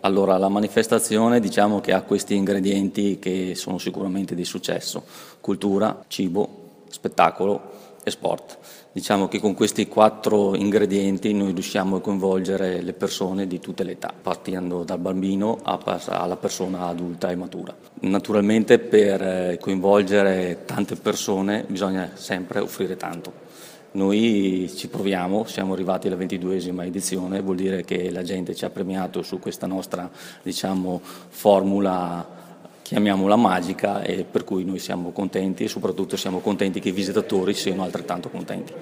Allora, la manifestazione diciamo che ha questi ingredienti che sono sicuramente di successo: cultura, cibo, spettacolo e sport. Diciamo che con questi 4 ingredienti noi riusciamo a coinvolgere le persone di tutte le età, partendo dal bambino alla persona adulta e matura. Naturalmente per coinvolgere tante persone bisogna sempre offrire tanto. Noi ci proviamo, siamo arrivati alla 22esima edizione, vuol dire che la gente ci ha premiato su questa nostra, diciamo, formula, chiamiamola magica, e per cui noi siamo contenti e soprattutto siamo contenti che i visitatori siano altrettanto contenti.